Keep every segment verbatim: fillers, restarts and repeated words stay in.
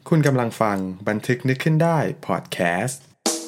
คุณกำลังฟังบันทึกนึกขึ้นได้พอดแคสต์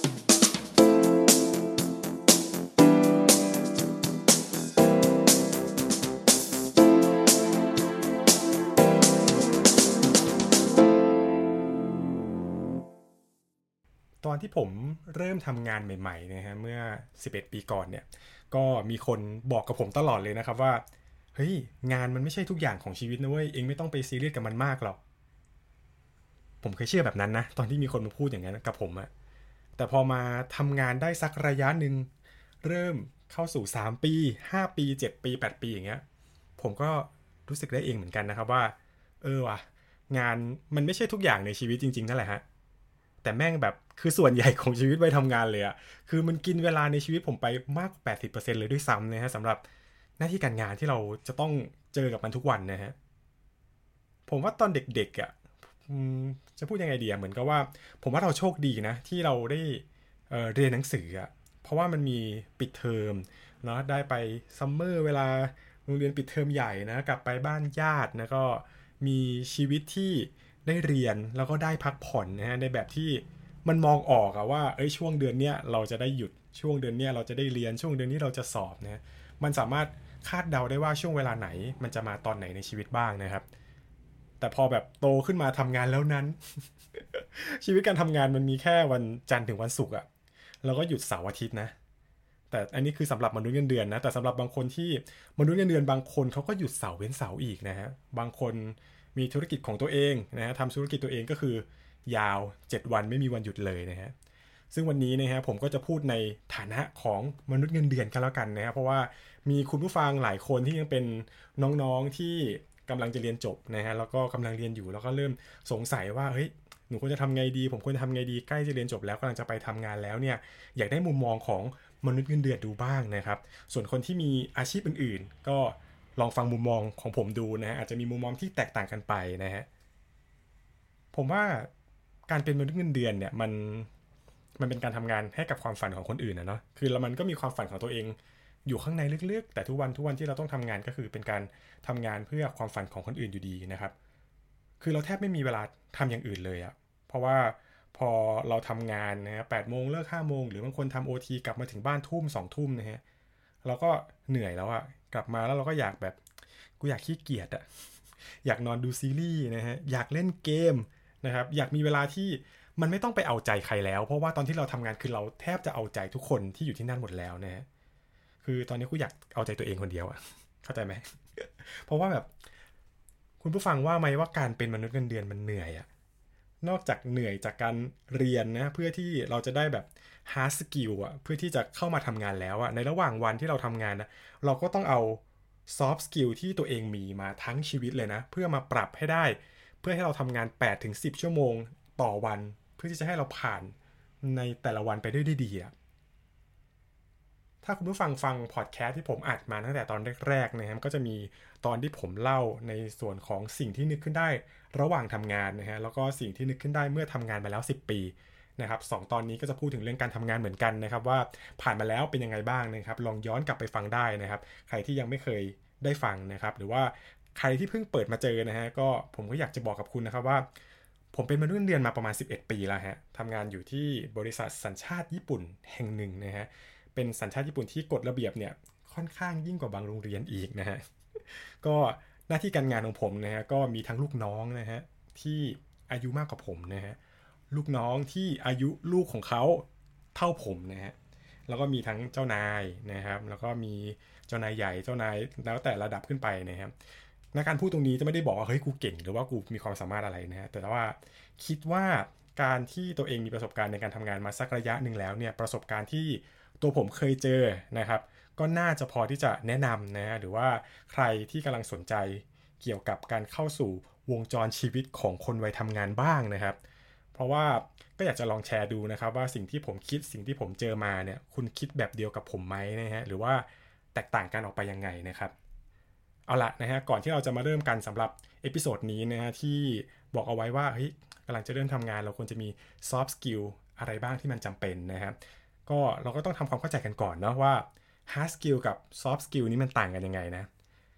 ตอนที่ผมเริ่มทำงานใหม่ๆนะฮะเมื่อสิบเอ็ดปีก่อนเนี่ยก็มีคนบอกกับผมตลอดเลยนะครับว่าเฮ้ยงานมันไม่ใช่ทุกอย่างของชีวิตนะเว้ยเองไม่ต้องไปซีเรียสกับมันมากหรอกผมเคยเชื่อแบบนั้นนะตอนที่มีคนมาพูดอย่างนั้นกับผมอะแต่พอมาทำงานได้สักระยะหนึ่งเริ่มเข้าสู่สามปีห้าปีเจ็ดปีแปดปีอย่างเงี้ยผมก็รู้สึกได้เองเหมือนกันนะครับว่าเออว่ะงานมันไม่ใช่ทุกอย่างในชีวิตจริงๆนั่นแหละฮะ แต่แม่งแบบคือส่วนใหญ่ของชีวิตไปทำงานเลยอะคือมันกินเวลาในชีวิตผมไปมากกว่า แปดสิบเปอร์เซ็นต์ เลยด้วยซ้ำนะฮะสำหรับหน้าที่การงานที่เราจะต้องเจอกับมันทุกวันนะฮะผมว่าตอนเด็กๆอะจะพูดยังไงดีอะเหมือนกับว่าผมว่าเราโชคดีนะที่เราได้เเรียนหนังสืออะเพราะว่ามันมีปิดเทอมเนาะได้ไปซัมเมอร์เวลาโรงเรียนปิดเทอมใหญ่นะกลับไปบ้านญาตินะก็มีชีวิตที่ได้เรียนแล้วก็ได้พักผ่อนนะฮะในแบบที่ มันมองออกอะว่าเอ้ยช่วงเดือนเนี้ยเราจะได้หยุดช่วงเดือนเนี้ยเราจะได้เรียนช่วงเดือนนี้เราจะสอบนะมันสามารถคาดเดาได้ว่าช่วงเวลาไหนมันจะมาตอนไหนในชีวิตบ้างนะครับแต่พอแบบโตขึ้นมาทำงานแล้วนั้นชีวิตการทำงานมันมีแค่วันจันทร์ถึงวันศุกร์อะแล้วก็หยุดเสาร์อาทิตย์นะแต่อันนี้คือสำหรับมนุษย์เงินเดือนนะแต่สำหรับบางคนที่มนุษย์เงินเดือนบางคนเขาก็หยุดเสาร์เว้นเสาร์อีกนะฮะบางคนมีธุรกิจของตัวเองนะฮะทำธุรกิจตัวเองก็คือยาวเจ็ดวันไม่มีวันหยุดเลยนะฮะซึ่งวันนี้นะฮะผมก็จะพูดในฐานะของมนุษย์เงินเดือนกันแล้วกันนะฮะเพราะว่ามีคุณผู้ฟังหลายคนที่ยังเป็นน้องๆที่กำลังจะเรียนจบนะฮะแล้วก็กำลังเรียนอยู่แล้วก็เริ่มสงสัยว่าเฮ้ยหนูควรจะทำไงดีผมควรจะทำไงดีใกล้จะเรียนจบแล้วกำลังจะไปทำงานแล้วเนี่ยอยากได้มุมมองของมนุษย์เงินเดือนดูบ้างนะครับส่วนคนที่มีอาชีพอื่นๆก็ลองฟังมุมมองของผมดูนะฮะอาจจะมีมุมมองที่แตกต่างกันไปนะฮะผมว่าการเป็นมนุษย์เงินเดือนเนี่ยมันมันเป็นการทำงานให้กับความฝันของคนอื่นนะเนาะคือแล้วมันก็มีความฝันของตัวเองอยู่ข้างในลึกๆแต่ทุกวันทุกวันที่เราต้องทำงานก็คือเป็นการทำงานเพื่อความฝันของคนอื่นอยู่ดีนะครับ คือเราแทบไม่มีเวลาทำอย่างอื่นเลยอะเพราะว่าพอเราทำงานนะฮะแปดโมงเลิกห้าโมงหรือบางคนทำโอทีกลับมาถึงบ้านทุ่มสองทุ่มนะฮะเราก็เหนื่อยแล้วอะกลับมาแล้วเราก็อยากแบบกูอยากขี้เกียจอะอยากนอนดูซีรีส์นะฮะอยากเล่นเกมนะครับอยากมีเวลาที่มันไม่ต้องไปเอาใจใครแล้วเพราะว่าตอนที่เราทำงานคือเราแทบจะเอาใจทุกคนที่อยู่ที่นั่นหมดแล้วนะฮะคือตอนนี้กูอยากเอาใจตัวเองคนเดียวอะเข้าใจไหมเพราะว่าแบบ คุณผู้ฟังว่าไหมว่าการเป็นมนุษย์เงินเดือนมันเหนื่อยอะนอกจากเหนื่อยจากการเรียนนะเพื่อที่เราจะได้แบบ hard skill อะเพื่อที่จะเข้ามาทำงานแล้วอะในระหว่างวันที่เราทำงานนะเราก็ต้องเอา soft skill ที่ตัวเองมีมาทั้งชีวิตเลยนะเพื่อมาปรับให้ได้เพื่อให้เราทำงานแปดถึงสิบชั่วโมงต่อวันเพื่อที่จะให้เราผ่านในแต่ละวันไปได้ด้วยดีอะ ถ้าคุณผู้ฟังฟังพอดแคสต์ที่ผมอัดมาตั้งแต่ตอนแรกๆนะครับก็จะมีตอนที่ผมเล่าในส่วนของสิ่งที่นึกขึ้นได้ระหว่างทำงานนะฮะแล้วก็สิ่งที่นึกขึ้นได้เมื่อทำงานมาแล้วสิบปีนะครับสองตอนนี้ก็จะพูดถึงเรื่องการทำงานเหมือนกันนะครับว่าผ่านมาแล้วเป็นยังไงบ้างนะครับลองย้อนกลับไปฟังได้นะครับใครที่ยังไม่เคยได้ฟังนะครับหรือว่าใครที่เพิ่งเปิดมาเจอนะฮะก็ผมก็อยากจะบอกกับคุณนะครับว่าผมเป็นมนุษย์เงินเดือนมาประมาณสิบเอ็ดปีแล้วฮะทำงานอยู่ที่บริษัทสัญชาติญี่ปุ่นแห่งหนึ่งนะฮะ เป็นสัญชาติญี่ปุ่นที่กฎระเบียบเนี่ยค่อนข้างยิ่งกว่าบางโรงเรียนอีกนะฮะก็หน้าที่การงานของผมนะฮะก็มีทั้งลูกน้องนะฮะที่อายุมากกว่าผมนะฮะลูกน้องที่อายุลูกของเขาเท่าผมนะฮะแล้วก็มีทั้งเจ้านายนะครับแล้วก็มีเจ้านายใหญ่เจ้านายแล้วแต่ระดับขึ้นไปนะครับในการพูดตรงนี้จะไม่ได้บอกว่าเฮ้ยกูเก่งหรือว่ากูมีความสามารถอะไรนะฮะแต่ว่าคิดว่าการที่ตัวเองมีประสบการณ์ในการทำงานมาสักระยะหนึ่งแล้วเนี่ยประสบการณ์ที่ ตัวผมเคยเจอนะครับก็น่าจะพอที่จะแนะนำนะหรือว่าใครที่กำลังสนใจเกี่ยวกับการเข้าสู่วงจรชีวิตของคนวัยทำงานบ้างนะครับเพราะว่าก็อยากจะลองแชร์ดูนะครับว่าสิ่งที่ผมคิดสิ่งที่ผมเจอมาเนี่ยคุณคิดแบบเดียวกับผมไหมนะฮะหรือว่าแตกต่างกันออกไปยังไงนะครับเอาละนะฮะก่อนที่เราจะมาเริ่มกันสำหรับเอพิโซดนี้นะฮะที่บอกเอาไว้ว่าเฮ้ยกำลังจะเริ่มทำงานเราควรจะมี soft skill อะไรบ้างที่มันจำเป็นนะครับก็เราก็ต้องทำความเข้าใจกันก่อนเนาะว่า hard skill กับ soft skill นี้มันต่างกันยังไงนะ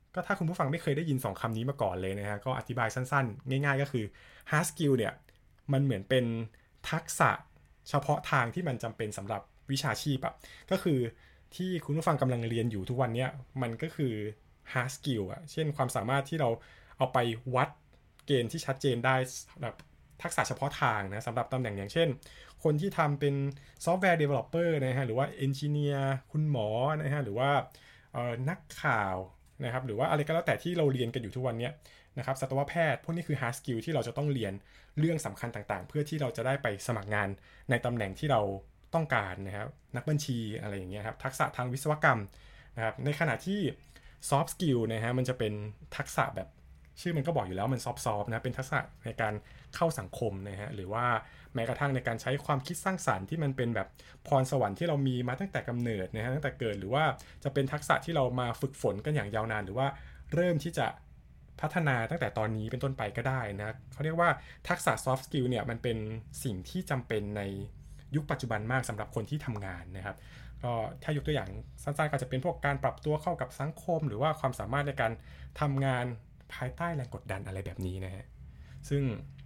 ก็ถ้าคุณผู้ฟังไม่เคยได้ยินสองคำนี้มาก่อนเลยนะฮะก็อธิบายสั้นๆง่ายๆก็คือ hard skill เนี่ยมันเหมือนเป็นทักษะเฉพาะทางที่มันจำเป็นสำหรับวิชาชีพอะก็คือที่คุณผู้ฟังกำลังเรียนอยู่ทุกวันนี้มันก็คือ hard skill อะเช่นความสามารถที่เราเอาไปวัดเกณฑ์ที่ชัดเจนได้แบบทักษะเฉพาะทางนะสำหรับตำแหน่งอย่างเช่นคนที่ทำเป็นซอฟต์แวร์ developer นะฮะหรือว่า engineer คุณหมอนะฮะหรือว่านักข่าวนะครับหรือว่าอะไรก็แล้วแต่ที่เราเรียนกันอยู่ทุกวันนี้นะครับสัตวแพทย์พวกนี้คือ hard skill ที่เราจะต้องเรียนเรื่องสำคัญต่างๆเพื่อที่เราจะได้ไปสมัครงานในตำแหน่งที่เราต้องการนะครับนักบัญชีอะไรอย่างเงี้ยครับทักษะทางวิศวกรรมนะครับในขณะที่ soft skill นะฮะมันจะเป็นทักษะแบบชื่อมันก็บอกอยู่แล้วมันซอฟต์ๆนะเป็นทักษะในการเข้าสังคมนะฮะหรือว่าแม้กระทั่งในการใช้ความคิดสร้างสรรค์ที่มันเป็นแบบพรสวรรค์ที่เรามีมาตั้งแต่กำเนิดนะฮะตั้งแต่เกิดหรือว่าจะเป็นทักษะที่เรามาฝึกฝนกันอย่างยาวนานหรือว่าเริ่มที่จะพัฒนาตั้งแต่ตอนนี้เป็นต้นไปก็ได้นะเขาเรียกว่าทักษะ soft skill เนี่ยมันเป็นสิ่งที่จำเป็นในยุคปัจจุบันมากสำหรับคนที่ทำงานนะครับก็ถ้ายกตัวอย่างสั้นๆก็จะเป็นพวกการปรับตัวเข้ากับสังคมหรือว่าความสามารถในการทำงานภายใต้แรงกดดันอะไรแบบนี้นะฮะซึ่ง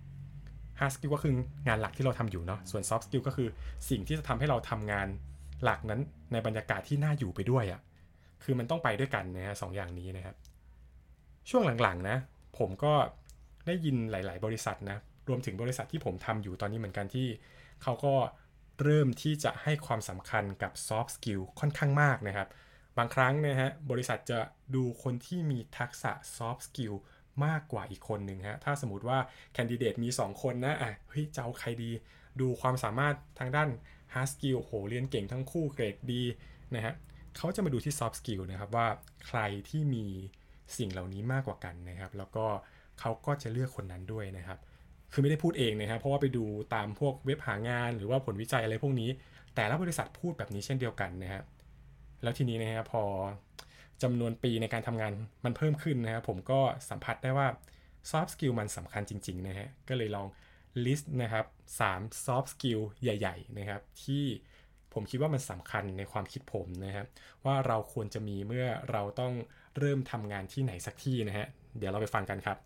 hard skill ก็คืองานหลักที่เราทำอยู่เนาะส่วน soft skill ก็คือสิ่งที่จะทำให้เราทำงานหลักนั้นในบรรยากาศที่น่าอยู่ไปด้วยอะ่ะคือมันต้องไปด้วยกันนะฮะสองอย่างนี้นะครับช่วงหลังๆนะผมก็ได้ยินหลายๆบริษัทนะรวมถึงบริษัทที่ผมทำอยู่ตอนนี้เหมือนกันที่เขาก็เริ่มที่จะให้ความสำคัญกับ soft skill ค่อนข้างมากนะครับบางครั้งนะฮะบริษัทจะดูคนที่มีทักษะ soft skill มากกว่าอีกคนหนึ่งฮะถ้าสมมติว่าแคนดิเดตมีสองคนนะอ่ะเฮ้ยจะเอาใครดีดูความสามารถทางด้าน hard skill โหเรียนเก่งทั้งคู่เกรดดีนะฮะเขาจะมาดูที่ soft skill นะครับว่าใครที่มีสิ่งเหล่านี้มากกว่ากันนะครับแล้วก็เขาก็จะเลือกคนนั้นด้วยนะครับคือไม่ได้พูดเองนะครับเพราะว่าไปดูตามพวกเว็บหางานหรือว่าผลวิจัยอะไรพวกนี้แต่ละบริษัทพูดแบบนี้เช่นเดียวกันนะครับแล้วทีนี้นะครับพอจำนวนปีในการทำงานมันเพิ่มขึ้นนะครับผมก็สัมผัสได้ว่า soft skill มันสำคัญจริงๆนะฮะก็เลยลอง list นะครับสาม soft skill ใหญ่ๆนะครับที่ผมคิดว่ามันสำคัญในความคิดผมนะครับว่าเราควรจะมีเมื่อเราต้องเริ่มทำงานที่ไหนสักที่นะฮะเดี๋ยวเราไปฟังกันครับ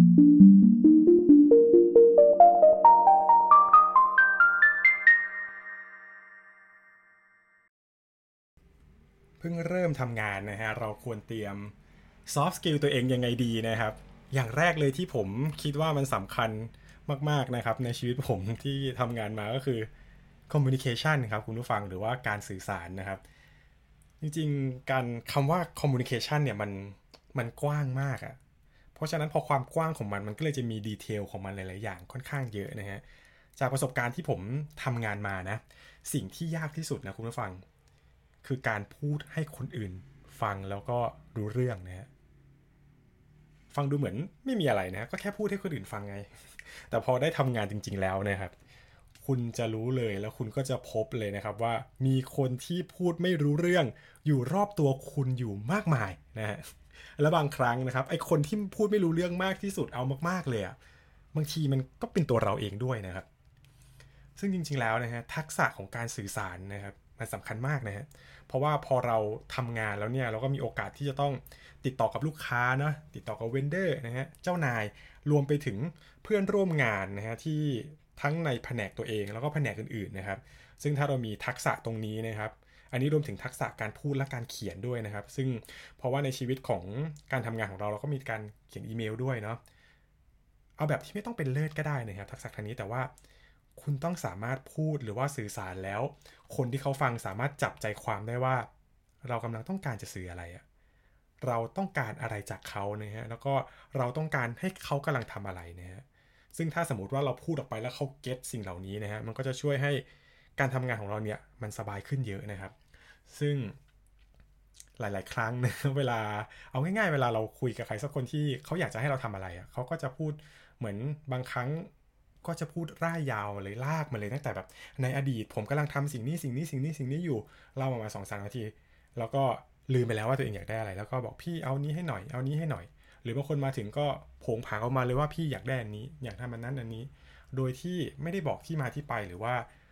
เพิ่งเริ่มทำงานนะฮะเราควรเตรียม soft skill ตัวเองยังไงดีนะครับอย่างแรกเลยที่ผมคิดว่ามันสำคัญมากๆนะครับในชีวิตผมที่ทำงานมาก็คือ communication ครับคุณผู้ฟังหรือว่าการสื่อสารนะครับจริงๆการคำว่า communication เนี่ยมันมันกว้างมากอะเพราะฉะนั้นพอความกว้างของมันมันก็เลยจะมีดีเทลของมันหลายๆอย่างค่อนข้างเยอะนะฮะจากประสบการณ์ที่ผมทำงานมานะสิ่งที่ยากที่สุดนะคุณผู้ฟังคือการพูดให้คนอื่นฟังแล้วก็รู้เรื่องนะฮะฟังดูเหมือนไม่มีอะไรนะก็แค่พูดให้คนอื่นฟังไงแต่พอได้ทำงานจริงๆแล้วนะครับคุณจะรู้เลยแล้วคุณก็จะพบเลยนะครับว่ามีคนที่พูดไม่รู้เรื่องอยู่รอบตัวคุณอยู่มากมายนะฮะและบางครั้งนะครับไอ้คนที่พูดไม่รู้เรื่องมากที่สุดเอามากๆเลยอะบางทีมันก็เป็นตัวเราเองด้วยนะครับซึ่งจริงๆแล้วนะฮะทักษะของการสื่อสารนะครับมันสำคัญมากนะฮะเพราะว่าพอเราทำงานแล้วเนี่ยเราก็มีโอกาสที่จะต้องติดต่อกับลูกค้านะติดต่อกับเวนเดอร์นะฮะเจ้านายรวมไปถึงเพื่อนร่วมงานนะฮะที่ทั้งในแผนกตัวเองแล้วก็แผนกอื่นๆนะครับซึ่งถ้าเรามีทักษะตรงนี้นะครับอันนี้รวมถึงทักษะการพูดและการเขียนด้วยนะครับซึ่งเพราะว่าในชีวิตของการทำงานของเราเราก็มีการเขียนอีเมลด้วยเนาะเอาแบบที่ไม่ต้องเป็นเลิศก็ได้นะครับทักษะทางนี้แต่ว่าคุณต้องสามารถพูดหรือว่าสื่อสารแล้วคนที่เขาฟังสามารถจับใจความได้ว่าเรากำลังต้องการจะสื่ออะไรอะเราต้องการอะไรจากเขานะฮะแล้วก็เราต้องการให้เขากำลังทำอะไรนะฮะซึ่งถ้าสมมติว่าเราพูดออกไปแล้วเขาเก็ตสิ่งเหล่านี้นะฮะมันก็จะช่วยให้การทำงานของเราเนี่ยมันสบายขึ้นเยอะนะครับซึ่งหลายๆครั้งนะเวลาเอาง่ายๆเวลาเราคุยกับใครสักคนที่เขาอยากจะให้เราทำอะไรอ่ะเขาก็จะพูดเหมือนบางครั้งก็จะพูดร่ายยาวเลยลากมาเลยตั้งแต่แบบในอดีตผมกำลังทำสิ่งนี้สิ่งนี้สิ่งนี้สิ่งนี้อยู่เล่ามาสองสามนาทีแล้วก็ลืมไปแล้วว่าตัวเองอยากได้อะไรแล้วก็บอกพี่เอานี้ให้หน่อยเอานี้ให้หน่อยหรือบางคนมาถึงก็โผงผางออกมาเลยว่าพี่อยากได้อันนี้อยากทำอันนั้นอันนี้โดยที่ไม่ได้บอกที่มาที่ไปหรือว่า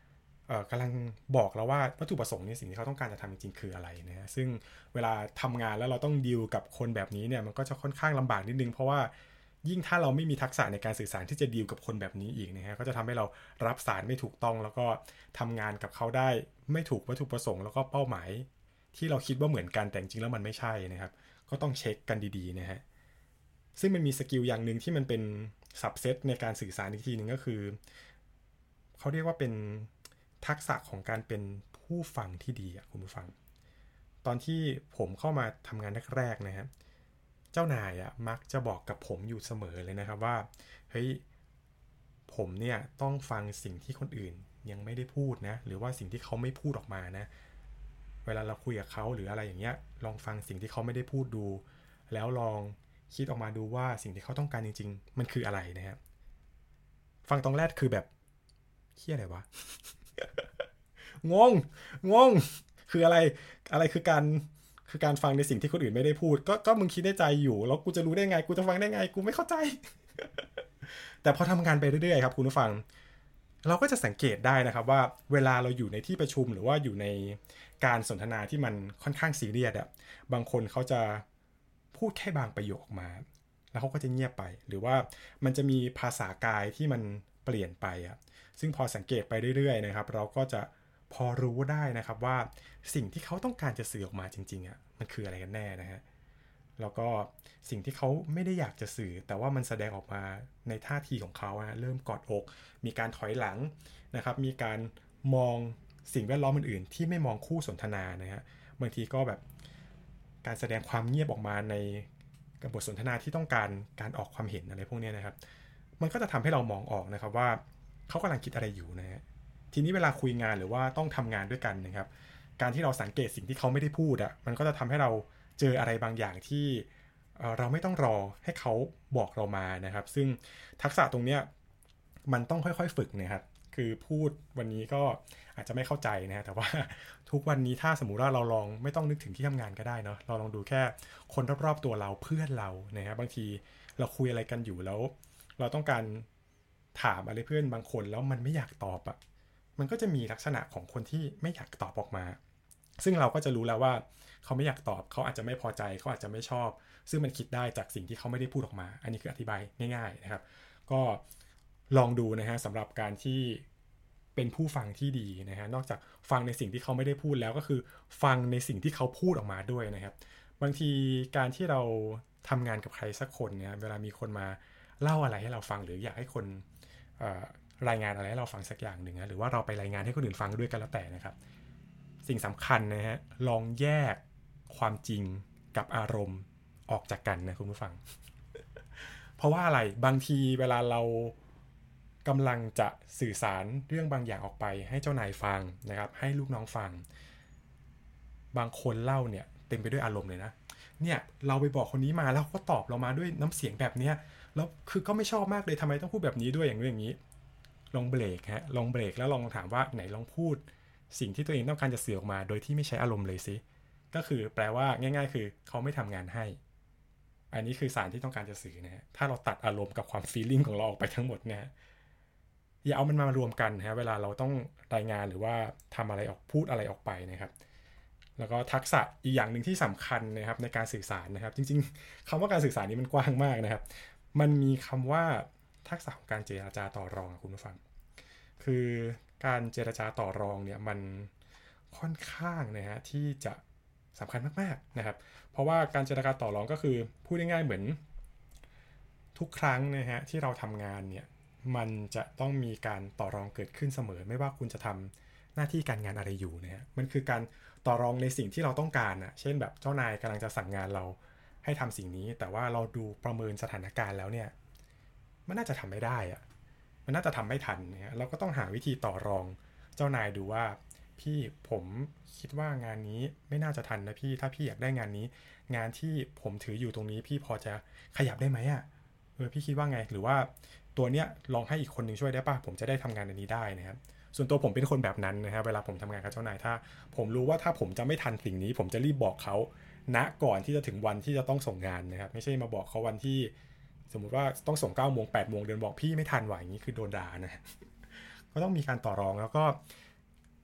เอ่อกำลังบอกเราว่าวัตถุประสงค์ในสิ่งที่เขาต้องการจะทำจริงๆคืออะไรนะฮะซึ่งเวลาทำงานแล้วเราต้องดีลกับคนแบบนี้เนี่ยมันก็จะค่อนข้างลำบากนิดนึงเพราะว่ายิ่งถ้าเราไม่มีทักษะในการสื่อสารที่จะดีลกับคนแบบนี้อีกนะฮะก็จะทำให้เรารับสารไม่ถูกต้องแล้วก็ทำงานกับเขาได้ไม่ถูกวัตถุประสงค์แล้วก็เป้าหมายที่เราคิดว่าเหมือนกันแต่จริงๆแล้วมันไม่ใช่นะครับก็ต้องเช็คกันดีๆนะฮะซึ่งมันมีสกิลอย่างนึงที่มันเป็นซับเซตในการสื่อสารอีกทีนึงก็คือเขาเรียกว่าเป็นทักษะของการเป็นผู้ฟังที่ดีอะคุณผู้ฟังตอนที่ผมเข้ามาทำงานแรกๆนะครับเจ้านายอะมักจะบอกกับผมอยู่เสมอเลยนะครับว่าเฮ้ยผมเนี่ยต้องฟังสิ่งที่คนอื่นยังไม่ได้พูดนะหรือว่าสิ่งที่เขาไม่พูดออกมานะเวลาเราคุยกับเขาหรืออะไรอย่างเงี้ยลองฟังสิ่งที่เขาไม่ได้พูดดูแล้วลองคิดออกมาดูว่าสิ่งที่เขาต้องการจริงๆมันคืออะไรนะครับฟังตอนแรกคือแบบเหี้ยอะไรวะ งงงงคืออะไรอะไรคือการคือการฟังในสิ่งที่คนอื่นไม่ได้พูดก็ก็มึงคิดในใจอยู่แล้วกูจะรู้ได้ไงกูจะฟังได้ไงกูไม่เข้าใจ แต่พอทำงานไปเรื่อยๆครับคุณผู้ฟังเราก็จะสังเกตได้นะครับว่าเวลาเราอยู่ในที่ประชุมหรือว่าอยู่ในการสนทนาที่มันค่อนข้างซีเรียสอ่ะบางคนเขาจะพูดแค่บางประโยคมาแล้วเขาก็จะเงียบไปหรือว่ามันจะมีภาษากายที่มันเปลี่ยนไปอ่ะซึ่งพอสังเกตไปเรื่อยๆนะครับเราก็จะพอรู้ได้นะครับว่าสิ่งที่เขาต้องการจะสื่อออกมาจริงๆอ่ะมันคืออะไรกันแน่นะฮะแล้วก็สิ่งที่เขาไม่ได้อยากจะสื่อแต่ว่ามันแสดงออกมาในท่าทีของเขาฮะเริ่มกอดอกมีการถอยหลังนะครับมีการมองสิ่งแวดล้อมอื่นๆที่ไม่มองคู่สนทนานะฮะบางทีก็แบบการแสดงความเงียบออกมาในบทสนทนาที่ต้องการการออกความเห็นอะไรพวกนี้นะครับมันก็จะทำให้เรามองออกนะครับว่าเขากำลังคิดอะไรอยู่นะฮะทีนี้เวลาคุยงานหรือว่าต้องทำงานด้วยกันนะครับการที่เราสังเกตสิ่งที่เขาไม่ได้พูดอ่ะมันก็จะทำให้เราเจออะไรบางอย่างที่เราไม่ต้องรอให้เขาบอกเรามานะครับซึ่งทักษะตรงเนี้ยมันต้องค่อยๆฝึกนะครับคือพูดวันนี้ก็อาจจะไม่เข้าใจนะฮะแต่ว่าทุกวันนี้ถ้าสมมุติว่าเราลองไม่ต้องนึกถึงที่ทำงานก็ได้เนาะเราลองดูแค่คนรอบๆตัวเราเพื่อนเรานะฮะบางทีเราคุยอะไรกันอยู่แล้วเราต้องการถามอะไรเพื่อนบางคนแล้วมันไม่อยากตอบอ่ะมันก็จะมีลักษณะของคนที่ไม่อยากตอบออกมาซึ่งเราก็จะรู้แล้วว่าเขาไม่อยากตอบเขาอาจจะไม่พอใจเขาอาจจะไม่ชอบซึ่งมันคิดได้จากสิ่งที่เขาไม่ได้พูดออกมาอันนี้คืออธิบายง่ายๆนะครับก็ลองดูนะฮะสำหรับการที่เป็นผู้ฟังที่ดีนะฮะนอกจากฟังในสิ่งที่เขาไม่ได้พูดแล้วก็คือฟังในสิ่งที่เขาพูดออกมาด้วยนะครับบางทีการที่เราทำงานกับใครสักคนเนี่ยเวลามีคนมาเล่าอะไรให้เราฟังหรืออยากให้คนรายงานอะไรให้เราฟังสักอย่างหนึ่งนะหรือว่าเราไปรายงานให้คนอื่นฟังด้วยกันแล้วแต่นะครับสิ่งสำคัญนะฮะลองแยกความจริงกับอารมณ์ออกจากกันนะคุณผู้ฟัง เพราะว่าอะไรบางทีเวลาเรากำลังจะสื่อสารเรื่องบางอย่างออกไปให้เจ้านายฟังนะครับให้ลูกน้องฟังบางคนเล่าเนี่ยเต็มไปด้วยอารมณ์เลยนะเนี่ยเราไปบอกคนนี้มาแล้วก็ตอบเรามาด้วยน้ำเสียงแบบเนี้ยแล้วคือก็ไม่ชอบมากเลยทำไมต้องพูดแบบนี้ด้วยอย่างนี้อย่างนี้ลองเบรกฮะลองเบรกแล้วลองถามว่าไหนลองพูดสิ่งที่ตัวเองต้องการจะสื่อออกมาโดยที่ไม่ใช้อารมณ์เลยสิก็คือแปลว่าง่ายๆคือเขาไม่ทำงานให้อันนี้คือสารที่ต้องการจะสื่อนะฮะถ้าเราตัดอารมณ์กับความฟีลลิ่งของเราออกไปทั้งหมดเนี่ยอย่าเอามันมารวมกันฮะเวลาเราต้องรายงานหรือว่าทำอะไรออกพูดอะไรออกไปนะครับแล้วก็ทักษะอีกอย่างหนึ่งที่สำคัญนะครับในการสื่อสารนะครับจริงๆคำว่าการสื่อสารนี้มันกว้างมากนะครับมันมีคำว่าทักษะของการเจรจาต่อรองคุณผู้ฟังคือการเจรจาต่อรองเนี่ยมันค่อนข้างนะฮะที่จะสำคัญมากๆนะครับเพราะว่าการเจรจาต่อรองก็คือพูดง่ายๆเหมือนทุกครั้งนะฮะที่เราทำงานเนี่ยมันจะต้องมีการต่อรองเกิดขึ้นเสมอไม่ว่าคุณจะทำหน้าที่การงานอะไรอยู่นะฮะมันคือการต่อรองในสิ่งที่เราต้องการนะเช่นแบบเจ้านายกำลังจะสั่งงานเราให้ทำสิ่งนี้แต่ว่าเราดูประเมินสถานการณ์แล้วเนี่ยมันน่าจะทำไม่ได้อะมันน่าจะทำไม่ทันเนี่ยเราก็ต้องหาวิธีต่อรองเจ้านายดูว่าพี่ผมคิดว่างานนี้ไม่น่าจะทันนะพี่ถ้าพี่อยากได้งานนี้งานที่ผมถืออยู่ตรงนี้พี่พอจะขยับได้ไหมอ่ะเออพี่คิดว่าไงหรือว่าตัวเนี้ยลองให้อีกคนนึงช่วยได้ป่ะผมจะได้ทำงานอันนี้ได้นะครับส่วนตัวผมเป็นคนแบบนั้นนะครับเวลาผมทำงานกับเจ้านายถ้าผมรู้ว่าถ้าผมจะไม่ทันสิ่งนี้ผมจะรีบบอกเขาณก่อนที่จะถึงวันที่จะต้องส่งงานนะครับไม่ใช่มาบอกเขาวันที่สมมุติว่าต้องส่งเก้าโมงแปดโมงเดินบอกพี่ไม่ทันว่ะอย่างนี้คือโดนด่านะก็ต้องมีการต่อรองแล้วก็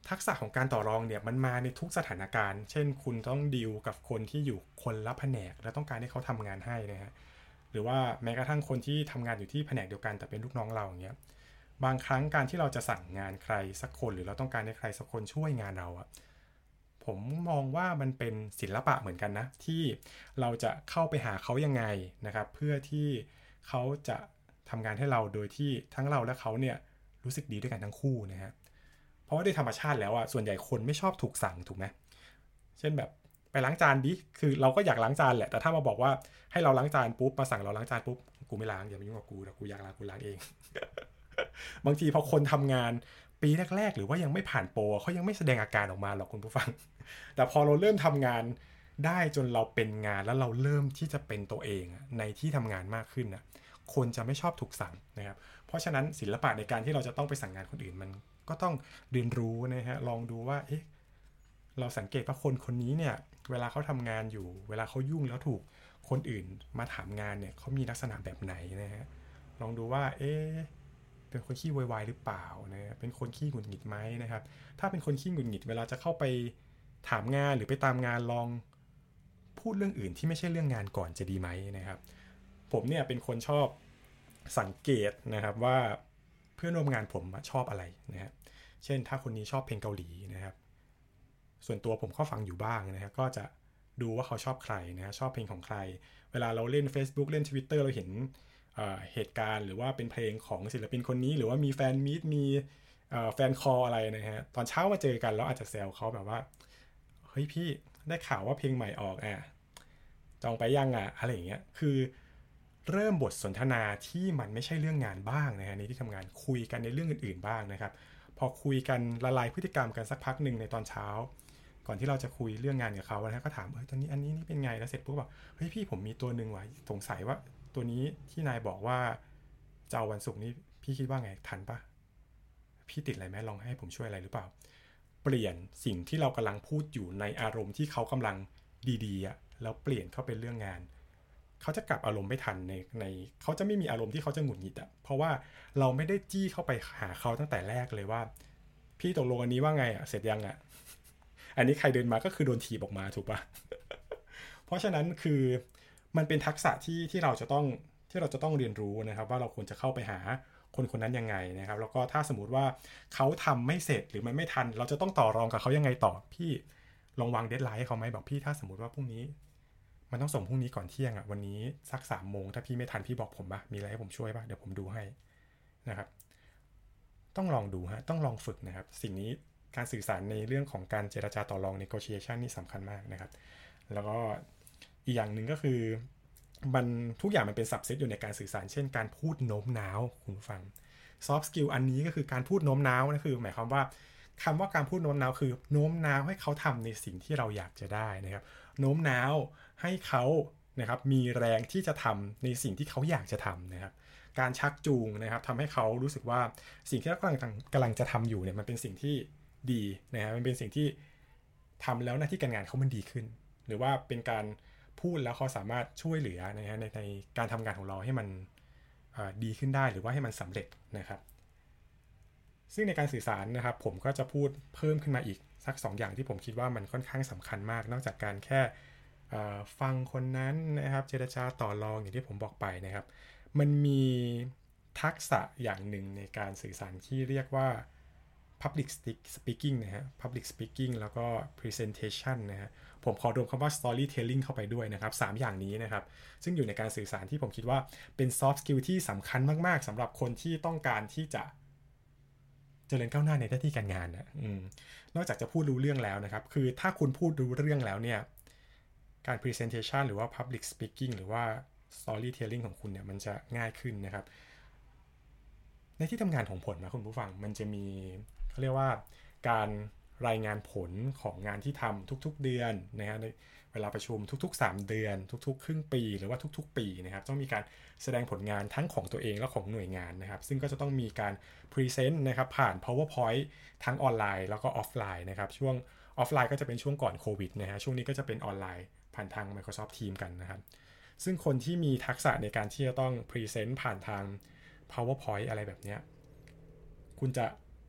ทักษะของการต่อรองเนี่ยมันมาในทุกสถานการณ์เช่นคุณต้องดีลกับคนที่อยู่คนละแผนกและต้องการให้เขาทำงานให้นะฮะหรือว่าแม้กระทั่งคนที่ทำงานอยู่ที่แผนกเดียวกันแต่เป็นลูกน้องเราอย่างเงี้ยบางครั้งการที่เราจะสั่งงานใครสักคนหรือเราต้องการให้ใครสักคนช่วยงานเราอะผมมองว่ามันเป็นศิลปะเหมือนกันนะที่เราจะเข้าไปหาเขายังไงนะครับเพื่อที่เขาจะทำงานให้เราโดยที่ทั้งเราและเขาเนี่ยรู้สึกดีด้วยกันทั้งคู่นะฮะเพราะว่าโดยธรรมชาติแล้วอ่ะส่วนใหญ่คนไม่ชอบถูกสั่งถูกไหมเช่นแบบไปล้างจานดิคือเราก็อยากล้างจานแหละแต่ถ้ามาบอกว่าให้เราล้างจานปุ๊บมาสั่งเราล้างจานปุ๊บกูไม่ล้างอย่ามายุ่งกับกูแต่กูอยากล้างกูล้างเอง บางทีพอคนทำงานปีแรกๆหรือว่ายังไม่ผ่านโปรเขายังไม่แสดงอาการออกมาหรอกคุณผู้ฟังแต่พอเราเริ่มทำงานได้จนเราเป็นงานแล้วเราเริ่มที่จะเป็นตัวเองในที่ทำงานมากขึ้นนะคนจะไม่ชอบถูกสั่งนะครับเพราะฉะนั้นศิลปะในการที่เราจะต้องไปสั่งงานคนอื่นมันก็ต้องเรียนรู้นะฮะลองดูว่าเอ๊ะเราสังเกตว่าคนคนนี้เนี่ยเวลาเขาทำงานอยู่เวลาเขายุ่งแล้วถูกคนอื่นมาถามงานเนี่ยเขามีลักษณะแบบไหนนะฮะลองดูว่าเอ๊ะเป็นคนขี้วายหรือเปล่านะเป็นคนขี้หงุดหงิดไหมนะครับถ้าเป็นคนขี้หงุดหงิดเวลาจะเข้าไปถามงานหรือไปตามงานลองพูดเรื่องอื่นที่ไม่ใช่เรื่องงานก่อนจะดีไหมนะครับผมเนี่ยเป็นคนชอบสังเกตนะครับว่าเพื่อนร่วมงานผมชอบอะไรนะครับเช่นถ้าคนนี้ชอบเพลงเกาหลีนะครับส่วนตัวผมก็ฟังอยู่บ้างนะครับก็จะดูว่าเขาชอบใครนะชอบเพลงของใครเวลาเราเล่น Facebook เล่น Twitter เราเห็นเหตุการณ์หรือว่าเป็นเพลงของศิลปินคนนี้หรือว่ามีแฟนมีตมีแฟนคอลอะไรนะฮะตอนเช้ามาเจอกันแล้วอาจจะแซวเขาแบบว่าเฮ้ยพี่ได้ข่าวว่าเพลงใหม่ออกอ่ะจองไปยังอ่ะอะไรอย่างเงี้ยคือเริ่มบทสนทนาที่มันไม่ใช่เรื่องงานบ้างนะฮะในที่ทำงานคุยกันในเรื่องอื่นๆบ้างนะครับพอคุยกันละลายพฤติกรรมกันสักพักหนึ่งในตอนเช้าก่อนที่เราจะคุยเรื่องงานกับเขานะฮะก็ถามเออตอนนี้อันนี้นี่เป็นไงแล้วเสร็จปุ๊บบอกเฮ้ยพี่ผมมีตัวหนึ่งว่ะสงสัยว่าตัวนี้ที่นายบอกว่าจะเอาวันศุกร์นี้พี่คิดว่าไงทันปะพี่ติดอะไรไหมลองให้ผมช่วยอะไรหรือเปล่าเปลี่ยนสิ่งที่เรากำลังพูดอยู่ในอารมณ์ที่เขากำลังดีๆอ่ะแล้วเปลี่ยนเข้าเป็นเรื่องงานเขาจะกลับอารมณ์ไม่ทันในในเขาจะไม่มีอารมณ์ที่เขาจะหงุดหงิดอ่ะเพราะว่าเราไม่ได้จี้เข้าไปหาเขาตั้งแต่แรกเลยว่าพี่ตกลงอันนี้ว่าไงอ่ะเสร็จยังอ่ะอันนี้ใครเดินมาก็คือโดนถีบออกมาถูกปะ เพราะฉะนั้นคือมันเป็นทักษะที่ที่เราจะต้องที่เราจะต้องเรียนรู้นะครับว่าเราควรจะเข้าไปหาคนคนนั้นยังไงนะครับแล้วก็ถ้าสมมติว่าเขาทำไม่เสร็จหรือมันไม่ทันเราจะต้องต่อรองกับเขายังไงต่อพี่ลองวางเดดไลน์ให้เขาไหมบอกพี่ถ้าสมมติว่าพรุ่งนี้มันต้องส่งพรุ่งนี้ก่อนเที่ยงอ่ะวันนี้สักสามโมงถ้าพี่ไม่ทันพี่บอกผมป่ะมีอะไรให้ผมช่วยป่ะเดี๋ยวผมดูให้นะครับต้องลองดูฮะต้องลองฝึกนะครับสิ่งนี้การสื่อสารในเรื่องของการเจรจาต่อรอง negotiation นี่สำคัญมากนะครับแล้วก็อีกอย่างหนึ่งก็คือมันทุกอย่างมันเป็นซับเซตอยู่ในการสื่อสารเช่นการพูดโน้มน้าวคุณฟัง soft skill อันนี้ก็คือการพูดโน้มน้าวนะคือหมายความว่าคำว่าการพูดโน้มน้าวคือโน้มน้าวให้เขาทำในสิ่งที่เราอยากจะได้นะครับโน้มน้าวให้เขานะครับมีแรงที่จะทำในสิ่งที่เขาอยากจะทำนะครับการชักจูงนะครับทำให้เขารู้สึกว่าสิ่งที่เขากำลังกำลังจะทำอยู่เนี่ยมันเป็นสิ่งที่ดีนะครับมันเป็นสิ่งที่ทำแล้วหน้าที่การงานเขามันดีขึ้นหรือว่าเป็นการพูดแล้วเขาสามารถช่วยเหลือนะฮะในในการทำงานของเราให้มันดีขึ้นได้หรือว่าให้มันสำเร็จนะครับซึ่งในการสื่อสารนะครับผมก็จะพูดเพิ่มขึ้นมาอีกสักสองอย่างที่ผมคิดว่ามันค่อนข้างสำคัญมากนอกจากการแค่ฟังคนนั้นนะครับเจรจาต่อรองอย่างที่ผมบอกไปนะครับมันมีทักษะอย่างหนึ่งในการสื่อสารที่เรียกว่า public speaking นะฮะ public speaking แล้วก็ presentation นะฮะผมขอรวมคำว่า storytelling เข้าไปด้วยนะครับสามอย่างนี้นะครับซึ่งอยู่ในการสื่อสารที่ผมคิดว่าเป็น soft skill ที่สำคัญมากๆสำหรับคนที่ต้องการที่จะเจริญก้าวหน้าในหน้าที่การงานนะอืมนอกจากจะพูดรู้เรื่องแล้วนะครับคือถ้าคุณพูดรู้เรื่องแล้วเนี่ยการ presentation หรือว่า public speaking หรือว่า storytelling ของคุณเนี่ยมันจะง่ายขึ้นนะครับในที่ทำงานของผลนะคุณผู้ฟังมันจะมีเขาเรียกว่าการรายงานผลของงานที่ทำทุกๆเดือนนะฮะในเวลาประชุมทุกๆสามเดือนทุกๆครึ่งปีหรือว่าทุกๆปีนะครับต้องมีการแสดงผลงานทั้งของตัวเองและของหน่วยงานนะครับซึ่งก็จะต้องมีการพรีเซนต์นะครับผ่าน PowerPoint ทั้งออนไลน์แล้วก็ออฟไลน์นะครับช่วงออฟไลน์ก็จะเป็นช่วงก่อนโควิดนะฮะช่วงนี้ก็จะเป็นออนไลน์ผ่านทาง Microsoft Teams กันนะครับซึ่งคนที่มีทักษะในการที่จะต้องพรีเซนต์ผ่านทางPowerPoint อะไรแบบนี้คุณจะ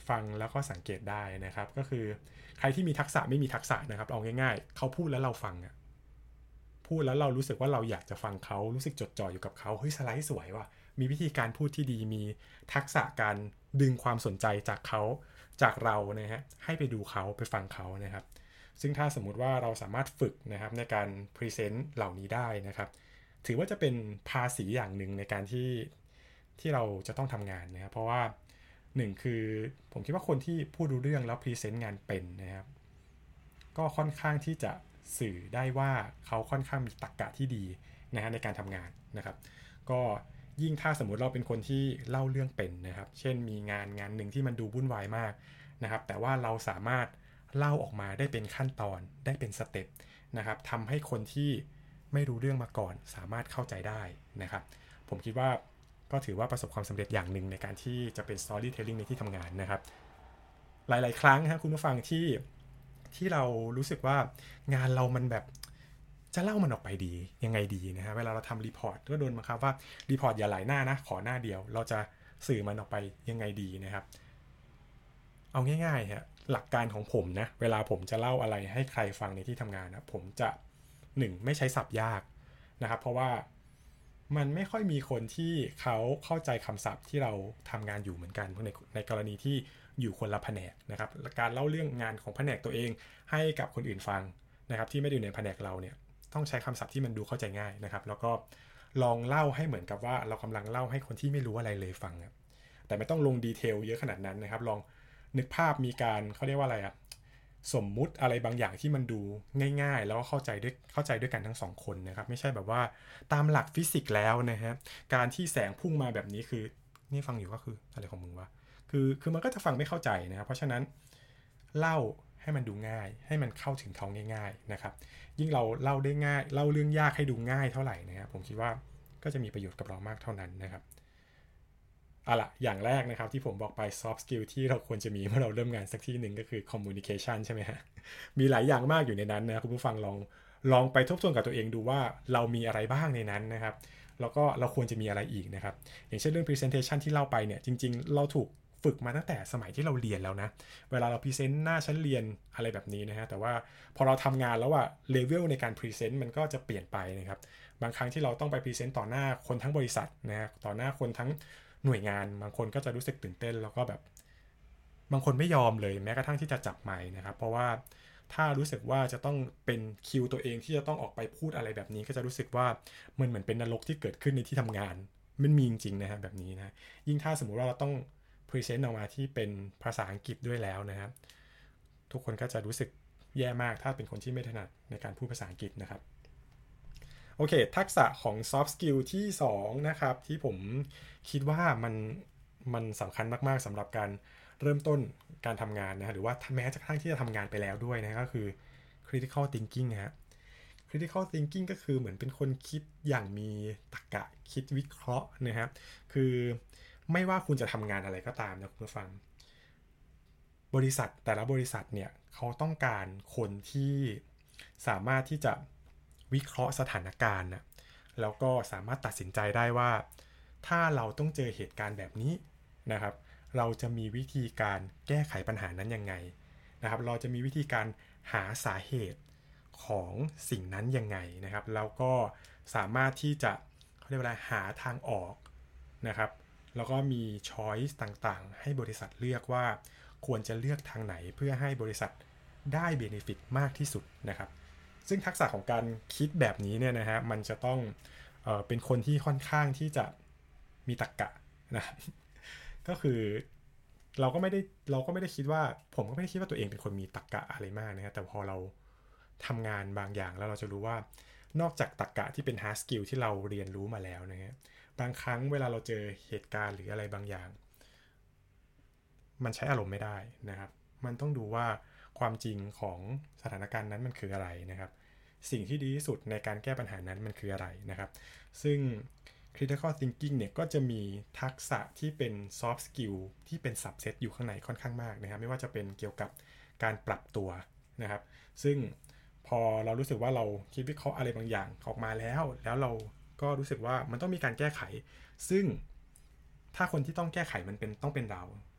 ฟังแล้วก็สังเกตได้นะครับก็คือใครที่มีทักษะไม่มีทักษะนะครับเอาง่ายๆเขาพูดแล้วเราฟังอะพูดแล้วเรารู้สึกว่าเราอยากจะฟังเขารู้สึกจดจ่ออยู่กับเขาเฮ้ยสไลด์สวยว่ะมีวิธีการพูดที่ดีมีทักษะการดึงความสนใจจากเขาจากเรานะฮะให้ไปดูเขาไปฟังเขานะครับซึ่งถ้าสมมุติว่าเราสามารถฝึกนะครับในการพรีเซนต์เหล่านี้ได้นะครับถือว่าจะเป็นภาษีอย่างหนึ่งในการที่ที่เราจะต้องทำงานนะครับเพราะว่าหนึ่งคือผมคิดว่าคนที่พูดรู้เรื่องแล้วพรีเซนต์งานเป็นนะครับก็ค่อนข้างที่จะสื่อได้ว่าเขาค่อนข้างมีตรรกะที่ดีนะฮะในการทำงานนะครับก็ยิ่งถ้าสมมุติเราเป็นคนที่เล่าเรื่องเป็นนะครับเช่นมีงานงานหนึ่งที่มันดูวุ่นวายมากนะครับแต่ว่าเราสามารถเล่าออกมาได้เป็นขั้นตอนได้เป็นสเต็ปนะครับทำให้คนที่ไม่รู้เรื่องมาก่อนสามารถเข้าใจได้นะครับผมคิดว่าก็ถือว่าประสบความสำเร็จอย่างหนึ่งในการที่จะเป็น storytelling ในที่ทำงานนะครับหลายๆครั้งครับคุณผู้ฟังที่ที่เรารู้สึกว่างานเรามันแบบจะเล่ามันออกไปดียังไงดีนะฮะเวลาเราทำรีพอร์ตก็โดนบังคับว่ารีพอร์ตอย่าหลายหน้านะขอหน้าเดียวเราจะสื่อมันออกไปยังไงดีนะครับเอาง่ายๆฮะหลักการของผมนะเวลาผมจะเล่าอะไรให้ใครฟังในที่ทำงานนะผมจะหนึ่งไม่ใช้ศัพท์ยากนะครับเพราะว่ามันไม่ค่อยมีคนที่เขาเข้าใจคำศัพท์ที่เราทำงานอยู่เหมือนกันในในกรณีที่อยู่คนละแผนกนะครับการเล่าเรื่องงานของแผนกตัวเองให้กับคนอื่นฟังนะครับที่ไม่ได้อยู่ในแผนกเราเนี่ยต้องใช้คำศัพท์ที่มันดูเข้าใจง่ายนะครับแล้วก็ลองเล่าให้เหมือนกับว่าเรากำลังเล่าให้คนที่ไม่รู้อะไรเลยฟังครับแต่ไม่ต้องลงดีเทลเยอะขนาดนั้นนะครับลองนึกภาพมีการเขาเรียกว่าอะไรอะสมมุติอะไรบางอย่างที่มันดูง่ายๆแล้วก็เข้าใจด้วยเข้าใจด้วยกันทั้งสองคนนะครับไม่ใช่แบบว่าตามหลักฟิสิกส์แล้วนะฮะการที่แสงพุ่งมาแบบนี้คือนี่ฟังอยู่ก็คืออะไรของมึงวะคือคือมันก็จะฟังไม่เข้าใจนะครับเพราะฉะนั้นเล่าให้มันดูง่ายให้มันเข้าถึงเขาง่ายๆนะครับยิ่งเราเล่าได้ง่ายเล่าเรื่องยากให้ดูง่ายเท่าไหร่นะครับผมคิดว่าก็จะมีประโยชน์กับเรามากเท่านั้นนะครับเอาล่ะอย่างแรกนะครับที่ผมบอกไป soft skill ที่เราควรจะมีเมื่อเราเริ่มงานสักที่หนึ่งก็คือ communication ใช่ไหมฮะมีหลายอย่างมากอยู่ในนั้นนะคุณผู้ฟังลองลองไปทบทวนกับตัวเองดูว่าเรามีอะไรบ้างในนั้นนะครับแล้วก็เราควรจะมีอะไรอีกนะครับอย่างเช่นเรื่อง presentation ที่เล่าไปเนี่ยจริงๆเราถูกฝึกมาตั้งแต่สมัยที่เราเรียนแล้วนะเวลาเราพรีเซนต์หน้าชั้นเรียนอะไรแบบนี้นะฮะแต่ว่าพอเราทำงานแล้วอะเลเวลในการพรีเซนต์มันก็จะเปลี่ยนไปนะครับบางครั้งที่เราต้องไปพรีเซนต์ต่อหน้าคนทั้งบริษัทนะฮะต่อหน้าคนทั้งหน่วยงานบางคนก็จะรู้สึกตื่นเต้นแล้วก็แบบบางคนไม่ยอมเลยแม้กระทั่งที่จะจับไมค์นะครับเพราะว่าถ้ารู้สึกว่าจะต้องเป็นคิวตัวเองที่จะต้องออกไปพูดอะไรแบบนี้ก็จะรู้สึกว่ามันเหมือนเป็นนรกที่เกิดขึ้นในที่ทำงานมันมีจริงๆนะฮะแบบนี้นะยิ่งถ้าสมมุติว่าเราต้องพรีเซนต์ออกมาที่เป็นภาษาอังกฤษด้วยแล้วนะครับทุกคนก็จะรู้สึกแย่มากถ้าเป็นคนที่ไม่ถนัดในการพูดภาษาอังกฤษนะครับโอเคทักษะของ soft skill ที่สองนะครับที่ผมคิดว่ามันมันสำคัญมากๆสำหรับการเริ่มต้นการทำงานนะหรือว่าแม้กระทั่งที่จะทำงานไปแล้วด้วยนะก็คือ critical thinking นะฮะ critical thinking ก็คือเหมือนเป็นคนคิดอย่างมีตรรกะคิดวิเคราะห์นะครับคือไม่ว่าคุณจะทำงานอะไรก็ตามนะคุณผู้ฟังบริษัทแต่ละบริษัทเนี่ยเขาต้องการคนที่สามารถที่จะวิเคราะห์สถานการณ์นะแล้วก็สามารถตัดสินใจได้ว่าถ้าเราต้องเจอเหตุการณ์แบบนี้นะครับเราจะมีวิธีการแก้ไขปัญหานั้นยังไงนะครับเราจะมีวิธีการหาสาเหตุของสิ่งนั้นยังไงนะครับแล้วก็สามารถที่จะเขาเรียกว่าอะไรหาทางออกนะครับแล้วก็มีช้อยส์ต่างๆให้บริษัทเลือกว่าควรจะเลือกทางไหนเพื่อให้บริษัทได้เบเนฟิตมากที่สุดนะครับซึ่งทักษะของการคิดแบบนี้เนี่ยนะฮะมันจะต้องเอ่อเป็นคนที่ค่อนข้างที่จะมีตรรกะนะก็คือเราก็ไม่ได้เราก็ไม่ได้คิดว่าผมก็ไม่ได้คิดว่าตัวเองเป็นคนมีตรรกะอะไรมากนะฮะแต่พอเราทำงานบางอย่างแล้วเราจะรู้ว่านอกจากตรรกะที่เป็น hard skill ที่เราเรียนรู้มาแล้วนะฮะบางครั้งเวลาเราเจอเหตุการณ์หรืออะไรบางอย่างมันใช้อารมณ์ไม่ได้นะครับมันต้องดูว่าความจริงของสถานการณ์นั้นมันคืออะไรนะครับสิ่งที่ดีที่สุดในการแก้ปัญหานั้นมันคืออะไรนะครับซึ่ง critical thinking เนี่ยก็จะมีทักษะที่เป็น soft skill ที่เป็น subset อยู่ข้างในค่อนข้างมากนะครับไม่ว่าจะเป็นเกี่ยวกับการปรับตัวนะครับซึ่งพอเรารู้สึกว่าเราคิดวิเคราะห์อะไรบางอย่างออกมาแล้วแล้วเราก็รู้สึกว่ามันต้องมีการแก้ไขซึ่งถ้าคนที่ต้องแก้ไขมันเป็นต้องเป็นเรา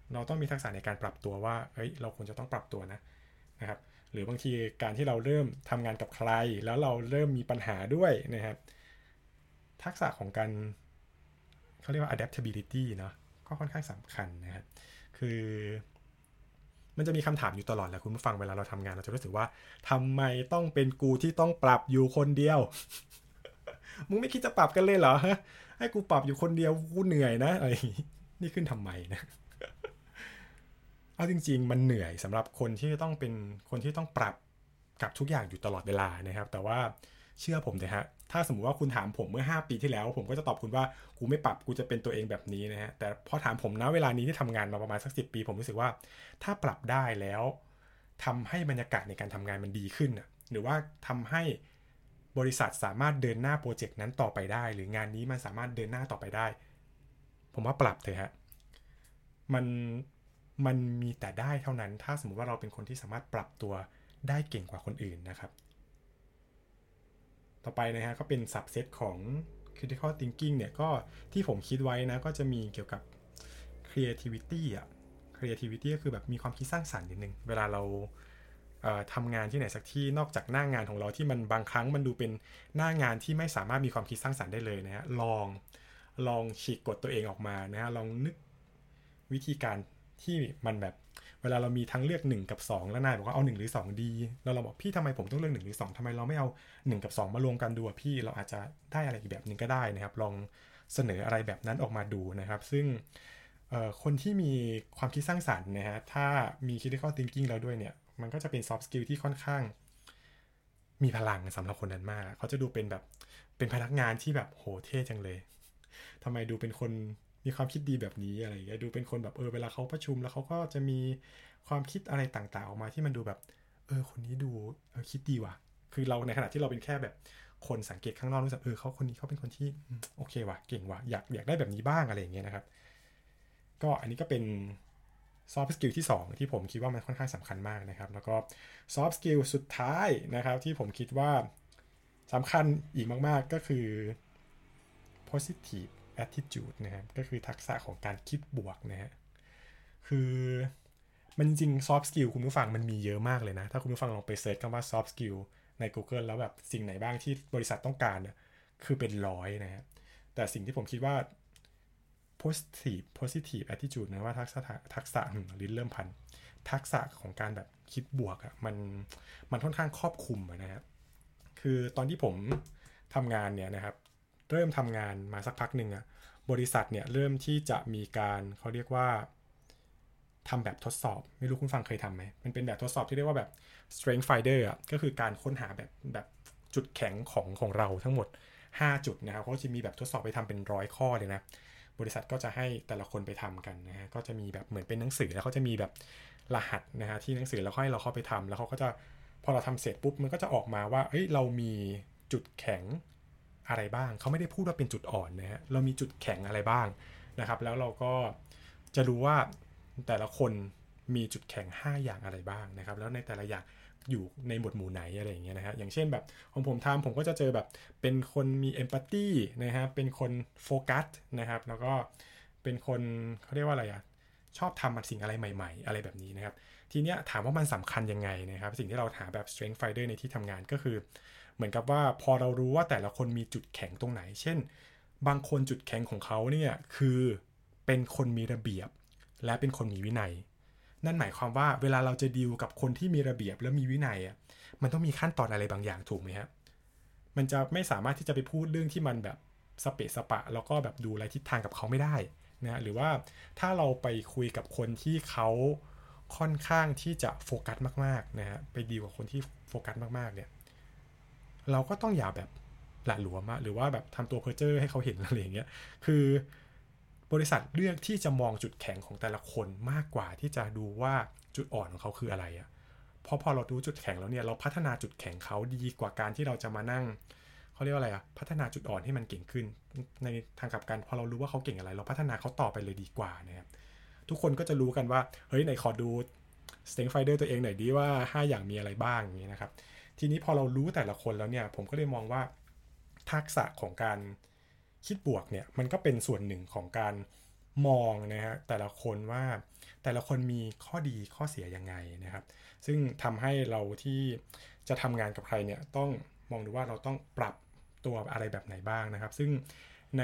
เราต้องมีทักษะในการปรับตัวว่าเฮ้ยเราควรจะต้องปรับตัวนะนะครับหรือบางทีการที่เราเริ่มทำงานกับใครแล้วเราเริ่มมีปัญหาด้วยนะครับทักษะของการเขาเรียกว่า adaptability เนาะก็ค่อนข้างสำคัญนะครับคือมันจะมีคำถามอยู่ตลอดแหละคุณผู้ฟังเวลาเราทำงานเราจะรู้สึกว่าทำไมต้องเป็นกูที่ต้องปรับอยู่คนเดียว มึงไม่คิดจะปรับกันเลยเหรอฮะให้กูปรับอยู่คนเดียวกูเหนื่อยนะอะไรนี่ขึ้นทำไมนะ เอาจริงๆมันเหนื่อยสำหรับคนที่ต้องเป็นคนที่ต้องปรับกับทุกอย่างอยู่ตลอดเวลานะครับแต่ว่าเชื่อผมนะฮะถ้าสมมุติว่าคุณถามผมเมื่อห้าปีที่แล้วผมก็จะตอบคุณว่ากูไม่ปรับกูจะเป็นตัวเองแบบนี้นะฮะแต่พอถามผมนะเวลานี้ที่ทำงานมาประมาณสักสิบปีผมรู้สึกว่าถ้าปรับได้แล้วทำให้บรรยากาศในการทำงานมันดีขึ้นหรือว่าทำให้บริษัทสามารถเดินหน้าโปรเจกต์นั้นต่อไปได้หรืองานนี้มันสามารถเดินหน้าต่อไปได้ผมว่าปรับเถอะฮะมันมันมีแต่ได้เท่านั้นถ้าสมมุติว่าเราเป็นคนที่สามารถปรับตัวได้เก่งกว่าคนอื่นนะครับต่อไปนะฮะก็เป็น subset ของ critical thinking เนี่ยก็ที่ผมคิดไว้นะก็จะมีเกี่ยวกับ creativity อ่ะ creativity ก็คือแบบมีความคิดสร้างสรรค์นิดนึงเวลาเราทำงานที่ไหนสักที่นอกจากหน้างานของเราที่มันบางครั้งมันดูเป็นหน้างานที่ไม่สามารถมีความคิดสร้างสรรค์ได้เลยนะฮะลองลองฉีกกฎตัวเองออกมานะฮะลองนึกวิธีการที่มันแบบเวลาเรามีทั้งเลือกหนึ่งกับสองแล้วนายบอกว่าเอาหนึ่งหรือสองดีแล้วเราบอกพี่ทำไมผมต้องเลือกหนึ่งหรือสองทำไมเราไม่เอาหนึ่งกับสองมารวมกันดูพี่เราอาจจะได้อะไรอีกแบบนึงก็ได้นะครับลองเสนออะไรแบบนั้นออกมาดูนะครับซึ่งคนที่มีความคิดสร้างสรรค์นะฮะถ้ามี critical thinking แล้วด้วยเนี่ยมันก็จะเป็น soft skill ที่ค่อนข้างมีพลังสำหรับคนนั้นมากเขาจะดูเป็นแบบเป็นพนักงานที่แบบโหเท่จังเลยทำไมดูเป็นคนมีความคิดดีแบบนี้อะไรอย่างเงี้ยดูเป็นคนแบบเออเวลาเขาประชุมแล้วเขาก็จะมีความคิดอะไรต่างๆออกมาที่มันดูแบบเออคนนี้ดูเออคิดดีว่ะคือเราในขณะที่เราเป็นแค่แบบคนสังเกตข้างนอกรู้สึกเออเขาคนนี้เขาเป็นคนที่โอเคว่ะเก่งว่ะอยากอยากได้แบบนี้บ้างอะไรอย่างเงี้ยนะครับก็อันนี้ก็เป็นsoft skill ที่สองที่ผมคิดว่ามันค่อนข้างสำคัญมากนะครับแล้วก็ soft skill สุดท้ายนะครับที่ผมคิดว่าสำคัญอีกมากๆก็คือ positive attitude นะครับก็คือทักษะของการคิดบวกนะฮะคือมันจริง soft skill คุณผู้ฟังมันมีเยอะมากเลยนะถ้าคุณผู้ฟังลองไปเสิร์ชคำว่า soft skill ใน Google แล้วแบบสิ่งไหนบ้างที่บริษัทต้องการเนี่ยคือเป็นร้อยนะฮะแต่สิ่งที่ผมคิดว่าpositive positive attitude นะว่าทักษะทักษะลิ้นเริ่มพันทักษะของการแบบคิดบวกอ่ะมันมันค่อนข้างครอบคลุมนะครับคือตอนที่ผมทำงานเนี่ยนะครับเริ่มทำงานมาสักพักหนึ่งอ่ะบริษัทเนี่ยเริ่มที่จะมีการเขาเรียกว่าทำแบบทดสอบไม่รู้คุณฟังเคยทำไหมมันเป็นแบบทดสอบที่เรียกว่าแบบ strength finder อ่ะก็คือการค้นหาแบบแบบจุดแข็งของของเราทั้งหมดห้าจุดนะครับเขาจะมีแบบทดสอบไปทำเป็นร้อยข้อเลยนะบริษัทก็จะให้แต่ละคนไปทำกันนะฮะก็จะมีแบบเหมือนเป็นหนังสือแล้วเขาจะมีแบบรหัสนะฮะที่หนังสือแล้วให้เราเข้าไปทำแล้วเขาก็จะพอเราทำเสร็จปุ๊บมันก็จะออกมาว่าเอ้ยเรามีจุดแข็งอะไรบ้างเขาไม่ได้พูดว่าเป็นจุดอ่อนนะฮะเรามีจุดแข็งอะไรบ้างนะครับแล้วเราก็จะรู้ว่าแต่ละคนมีจุดแข็งห้าอย่างอะไรบ้างนะครับแล้วในแต่ละอย่างอยู่ในหมวดหมู่ไหนอะไรอย่างเงี้ยนะฮะอย่างเช่นแบบของผมทำผมก็จะเจอแบบเป็นคนมีเอมพัตตีนะฮะเป็นคนโฟกัสนะครับแล้วก็เป็นคนเขาเรียกว่าอะไรอ่ะชอบทำสิ่งอะไรใหม่ๆอะไรแบบนี้นะครับทีเนี้ยถามว่ามันสำคัญยังไงนะครับสิ่งที่เราหาแบบ strength finder ในที่ทำงานก็คือเหมือนกับว่าพอเรารู้ว่าแต่ละคนมีจุดแข็งตรงไหนเช่นบางคนจุดแข็งของเขาเนี่ยคือเป็นคนมีระเบียบและเป็นคนมีวินัยนั่นหมายความว่าเวลาเราจะดีลกับคนที่มีระเบียบและมีวินัยอ่ะมันต้องมีขั้นตอนอะไรบางอย่างถูกไหมครับมันจะไม่สามารถที่จะไปพูดเรื่องที่มันแบบสเปะสปะแล้วก็แบบดูอะไรทิศทางกับเขาไม่ได้นะหรือว่าถ้าเราไปคุยกับคนที่เขาค่อนข้างที่จะโฟกัสมากๆนะฮะไปดีลกับคนที่โฟกัสมากๆเนี่ยเราก็ต้องอย่าแบบหละหลวมหรือว่าแบบทำตัวเพ้อเจ้อให้เขาเห็นอะไรอย่างเงี้ยคือบริษัทเลือกที่จะมองจุดแข็งของแต่ละคนมากกว่าที่จะดูว่าจุดอ่อนของเขาคืออะไรอ่ะเพราะพอเราดูจุดแข็งแล้วเนี่ยเราพัฒนาจุดแข็งเขาดีกว่าการที่เราจะมานั่งเขาเรียกว่าอะไรอ่ะพัฒนาจุดอ่อนให้มันเก่งขึ้นในทางกลับกันพอเรารู้ว่าเขาเก่งอะไรเราพัฒนาเขาต่อไปเลยดีกว่านะครับทุกคนก็จะรู้กันว่าเฮ้ยไหนขอดู strength finder ตัวเองหน่อยดีว่าห้าอย่างมีอะไรบ้างอย่างนี้นะครับทีนี้พอเรารู้แต่ละคนแล้วเนี่ยผมก็เลยมองว่าทักษะของการคิดบวกเนี่ยมันก็เป็นส่วนหนึ่งของการมองนะฮะแต่ละคนว่าแต่ละคนมีข้อดีข้อเสียยังไงนะครับซึ่งทำให้เราที่จะทำงานกับใครเนี่ยต้องมองดูว่าเราต้องปรับตัวอะไรแบบไหนบ้างนะครับซึ่งใน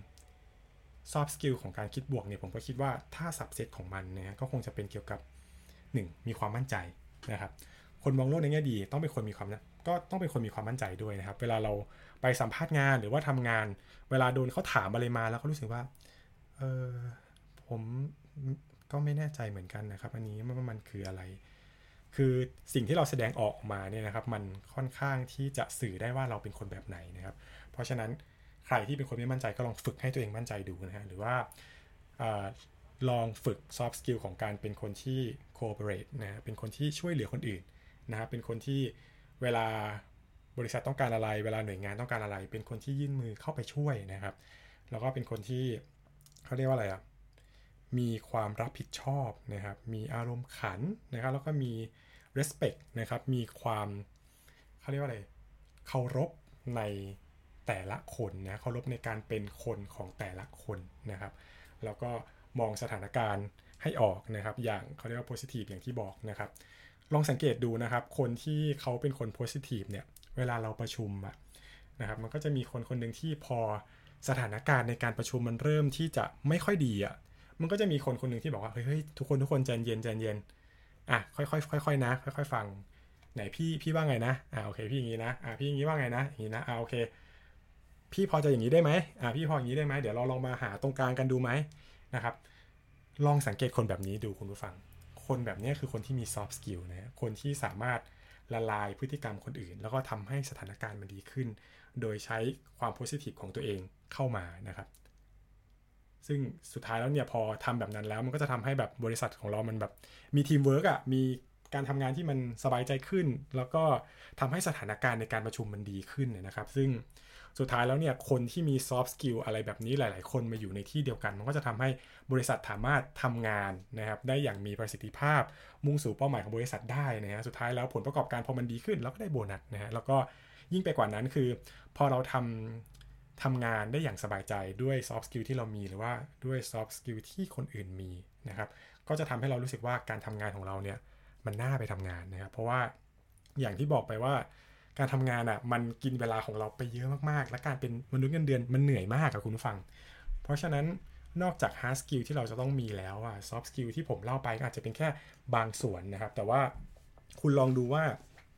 soft skill ของการคิดบวกเนี่ยผมก็คิดว่าถ้า subset ของมันนะก็คงจะเป็นเกี่ยวกับหนึ่งมีความมั่นใจนะครับคนมองโลกในแง่ดีต้องเป็นคนมีความก็ต้องเป็นคนมีความมั่นใจด้วยนะครับเวลาเราไปสัมภาษณ์งานหรือว่าทำงานเวลาโดนเขาถามอะไรมาแล้วก็รู้สึกว่าเออผมก็ไม่แน่ใจเหมือนกันนะครับอันนี้ว่ามันคืออะไรคือสิ่งที่เราแสดงออกมาเนี่ยนะครับมันค่อนข้างที่จะสื่อได้ว่าเราเป็นคนแบบไหนนะครับเพราะฉะนั้นใครที่เป็นคนไม่มั่นใจก็ลองฝึกให้ตัวเองมั่นใจดูนะฮะหรือว่าลองฝึก soft skill ของการเป็นคนที่ cooperate นะเป็นคนที่ช่วยเหลือคนอื่นนะครับเป็นคนที่เวลาบริษัทต้องการอะไรเวลาหน่วยงานต้องการอะไรเป็นคนที่ยื่นมือเข้าไปช่วยนะครับแล้วก็เป็นคนที่เขาเรียกว่าอะไรอ่ะมีความรับผิดชอบนะครับมีอารมณ์ขันนะครับแล้วก็มี respect นะครับมีความเขาเรียกว่าอะไรเคารพในแต่ละคนนะเคารพในการเป็นคนของแต่ละคนนะครับแล้วก็มองสถานการณ์ให้ออกนะครับอย่างเขาเรียกว่า positive อย่างที่บอกนะครับลองสังเกตดูนะครับคนที่เขาเป็นคน positive เนี่ยเวลาเราประชุมอะนะครับมันก็จะมีคนคนหนึ่งที่พอสถานการณ์ในการประชุมมันเริ่มที่จะไม่ค่อยดีอะมันก็จะมีคนคนหนึ่งที่บอกว่าเฮ้ยทุกคนทุกคนใจเย็นใจเย็นอ่ะค่อยๆค่อยๆนะค่อยๆฟังไหนพี่พี่ว่าไงนะอ่ะโอเคพี่อย่างนี้นะอ่ะพี่อย่างนี้ว่าไงนะอย่างนี้นะอ่ะโอเคพี่พอจะอย่างนี้ได้ไหมอ่ะพี่พออย่างนี้ได้ไหมเดี๋ยวเราลองมาหาตรงกลางกันดูไหมนะครับลองสังเกตคนแบบนี้ดูคุณผู้ฟังคนแบบนี้คือคนที่มี soft skill นะคนที่สามารถละลายพฤติกรรมคนอื่นแล้วก็ทำให้สถานการณ์มันดีขึ้นโดยใช้ความ positive ของตัวเองเข้ามานะครับซึ่งสุดท้ายแล้วเนี่ยพอทำแบบนั้นแล้วมันก็จะทำให้แบบบริษัทของเรามันแบบมีทีมเวิร์กอ่ะมีการทำงานที่มันสบายใจขึ้นแล้วก็ทำให้สถานการณ์ในการประชุมมันดีขึ้นนะครับซึ่งสุดท้ายแล้วเนี่ยคนที่มี soft skill อะไรแบบนี้หลายๆคนมาอยู่ในที่เดียวกันมันก็จะทำให้บริษัทสามารถทำงานนะครับได้อย่างมีประสิทธิภาพมุ่งสู่เป้าหมายของบริษัทได้นะฮะสุดท้ายแล้วผลประกอบการพอมันดีขึ้นเราก็ได้โบนัสนะฮะแล้วก็ยิ่งไปกว่านั้นคือพอเราทำทำงานได้อย่างสบายใจด้วย soft skill ที่เรามีหรือว่าด้วย soft skill ที่คนอื่นมีนะครับก็จะทำให้เรารู้สึกว่าการทำงานของเราเนี่ยมันน่าไปทำงานนะครับเพราะว่าอย่างที่บอกไปว่าการทำงานอ่ะมันกินเวลาของเราไปเยอะมากๆและการเป็นมนุษย์เงินเดือนมันเหนื่อยมากกับคุณผู้ฟังเพราะฉะนั้นนอกจาก hard skill ที่เราจะต้องมีแล้วอ่ะ soft skill ที่ผมเล่าไปก็อาจจะเป็นแค่บางส่วนนะครับแต่ว่าคุณลองดูว่า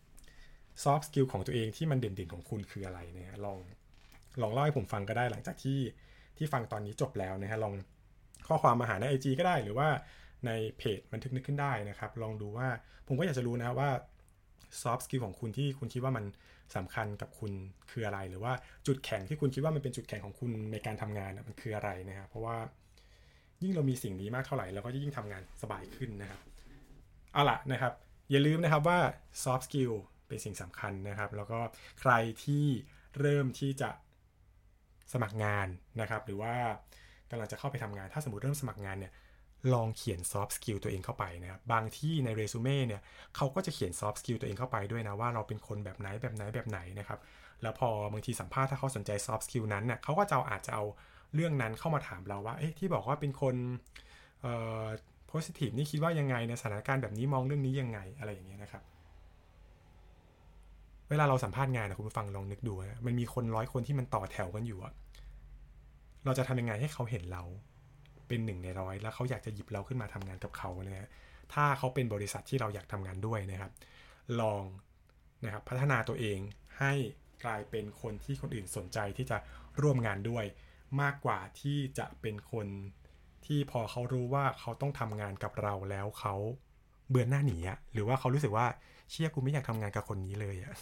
soft skill ของตัวเองที่มันเด่นๆของคุณคืออะไรเนี่ยลองลองเล่าให้ผมฟังก็ได้หลังจากที่ที่ฟังตอนนี้จบแล้วนะฮะลองข้อความมาหาใน ไอ จี ก็ได้หรือว่าในเพจบันทึกนึกขึ้นได้นะครับลองดูว่าผมก็อยากจะรู้นะว่า soft skill ของคุณที่คุณคิดว่ามันสำคัญกับคุณคืออะไรหรือว่าจุดแข็งที่คุณคิดว่ามันเป็นจุดแข็งของคุณในการทำงานมันคืออะไรนะครับเพราะว่ายิ่งเรามีสิ่งนี้มากเท่าไหร่เราก็ยิ่งทำงานสบายขึ้นนะครับเอาล่ะนะครับอย่าลืมนะครับว่า soft skill เป็นสิ่งสำคัญนะครับแล้วก็ใครที่เริ่มที่จะสมัครงานนะครับหรือว่ากำลังจะเข้าไปทำงานถ้าสมมติเริ่มสมัครงานเนี่ยลองเขียน soft skill ตัวเองเข้าไปนะครับบางที่ในเรซูเม่เนี่ยเขาก็จะเขียน soft skill ตัวเองเข้าไปด้วยนะว่าเราเป็นคนแบบไหนแบบไหนแบบไหนนะครับแล้วพอบางทีสัมภาษณ์ถ้าเขาสนใจ soft skill นั้นเนี่ยเขาก็จะอาจจะเอาเรื่องนั้นเข้ามาถามเราว่าเอ๊ะที่บอกว่าเป็นคนเอ่อ positive นี่คิดว่ายังไงในสถานการณ์แบบนี้มองเรื่องนี้ยังไงอะไรอย่างเงี้ยนะครับเวลาเราสัมภาษณ์งานนะคุณผู้ฟังลองนึกดูนะมันมีคนร้อยคนที่มันต่อแถวกันอยู่อะเราจะทำยังไงให้เขาเห็นเราเป็นหนึ่งในร้อยแล้วเขาอยากจะหยิบเราขึ้นมาทำงานกับเขานะฮะถ้าเขาเป็นบริษัทที่เราอยากทำงานด้วยนะครับลองนะครับพัฒนาตัวเองให้กลายเป็นคนที่คนอื่นสนใจที่จะร่วมงานด้วยมากกว่าที่จะเป็นคนที่พอเขารู้ว่าเขาต้องทำงานกับเราแล้วเขาเบื่อหน้าหนีอะหรือว่าเขารู้สึกว่าเชี่ยกูไม่อยากทำงานกับคนนี้เลยอะ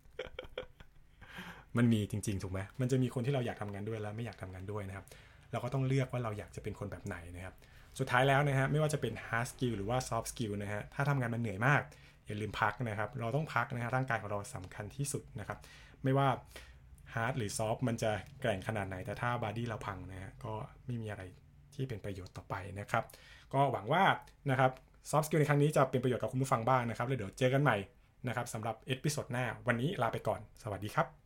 มันมีจริงๆถูกไหมมันจะมีคนที่เราอยากทำงานด้วยแล้วไม่อยากทำงานด้วยนะครับเราก็ต้องเลือกว่าเราอยากจะเป็นคนแบบไหนนะครับสุดท้ายแล้วนะฮะไม่ว่าจะเป็น hard skill หรือว่า soft skill นะฮะถ้าทำงานมันเหนื่อยมากอย่าลืมพักนะครับเราต้องพักนะฮะร่างกายของเราสำคัญที่สุดนะครับไม่ว่า hard หรือ soft มันจะแกร่งขนาดไหนแต่ถ้า body เราพังนะฮะก็ไม่มีอะไรที่เป็นประโยชน์ต่อไปนะครับก็หวังว่านะครับ soft skill ในครั้งนี้จะเป็นประโยชน์กับคุณผู้ฟังบ้างนะครับแล้วเดี๋ยวเจอกันใหม่นะครับสำหรับเอพิโซดหน้าวันนี้ลาไปก่อนสวัสดีครับ